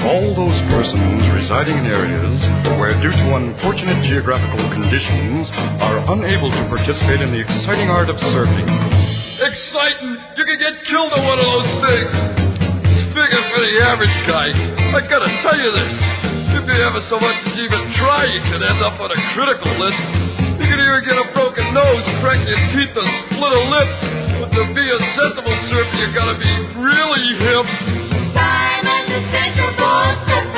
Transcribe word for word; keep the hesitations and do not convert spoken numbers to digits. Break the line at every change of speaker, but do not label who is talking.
all those persons residing in areas where, due to unfortunate geographical conditions, are unable to participate in the exciting art of surfing.
Exciting! You can get killed on one of those things. Speaking for the average guy, I gotta tell you this. If you ever so much as even try, you could end up on a critical list. You could even get a broken nose, crack your teeth, or split a lip. But to be a sensible surfer, you gotta be really hip.
Simon's Essential Ball Surf